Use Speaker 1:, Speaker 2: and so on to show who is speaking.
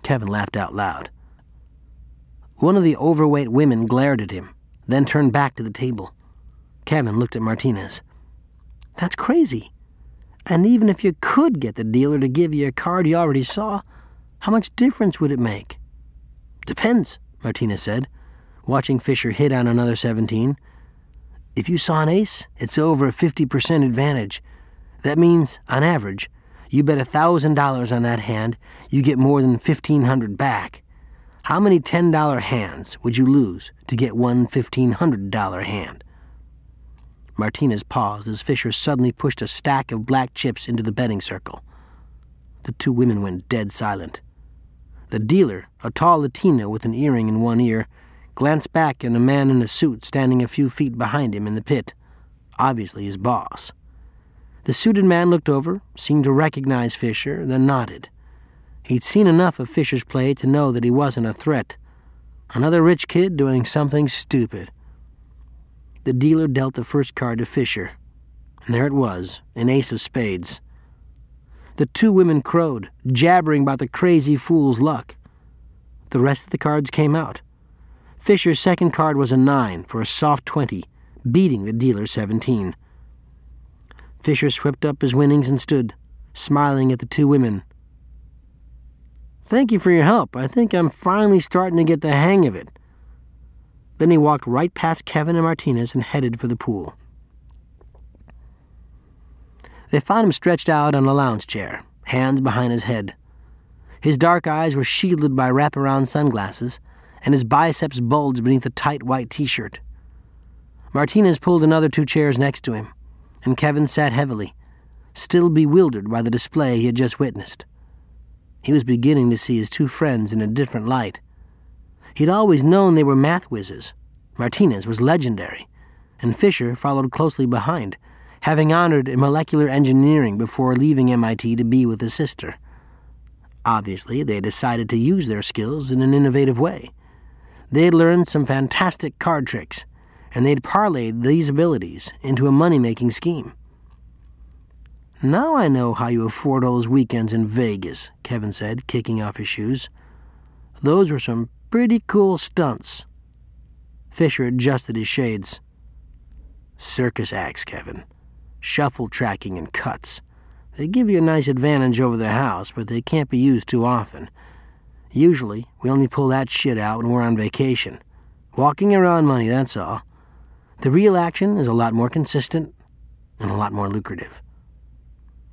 Speaker 1: Kevin laughed out loud. One of the overweight women glared at him, then turned back to the table. Kevin looked at Martinez. That's crazy. And even if you could get the dealer to give you a card you already saw, how much difference would it make? Depends, Martinez said, watching Fisher hit on another 17. If you saw an ace, it's over a 50% advantage. That means, on average, you bet $1,000 on that hand, you get more than $1,500 back. How many $10 hands would you lose to get one $1,500 hand? Martinez paused as Fisher suddenly pushed a stack of black chips into the betting circle. The two women went dead silent. The dealer, a tall Latina with an earring in one ear, glanced back at a man in a suit standing a few feet behind him in the pit, obviously his boss. The suited man looked over, seemed to recognize Fisher, then nodded. He'd seen enough of Fisher's play to know that he wasn't a threat. Another rich kid doing something stupid. The dealer dealt the first card to Fisher, and there it was, an ace of spades. The two women crowed, jabbering about the crazy fool's luck. The rest of the cards came out. Fisher's second card was a 9 for a soft 20, beating the dealer's 17. Fisher swept up his winnings and stood, smiling at the two women. Thank you for your help. I think I'm finally starting to get the hang of it. Then he walked right past Kevin and Martinez and headed for the pool. They found him stretched out on a lounge chair, hands behind his head. His dark eyes were shielded by wraparound sunglasses, and his biceps bulged beneath a tight white T-shirt. Martinez pulled another 2 chairs next to him, and Kevin sat heavily, still bewildered by the display he had just witnessed. He was beginning to see his two friends in a different light. He'd always known they were math whizzes. Martinez was legendary, and Fisher followed closely behind, having honored in molecular engineering before leaving MIT to be with his sister. Obviously, they had decided to use their skills in an innovative way. They had learned some fantastic card tricks, and they'd parlayed these abilities into a money-making scheme. Now I know how you afford all those weekends in Vegas, Kevin said, kicking off his shoes. Those were some pretty cool stunts. Fisher adjusted his shades. Circus acts, Kevin. Shuffle tracking and cuts. They give you a nice advantage over the house, but they can't be used too often. Usually, we only pull that shit out when we're on vacation. Walking around money, that's all. The real action is a lot more consistent and a lot more lucrative.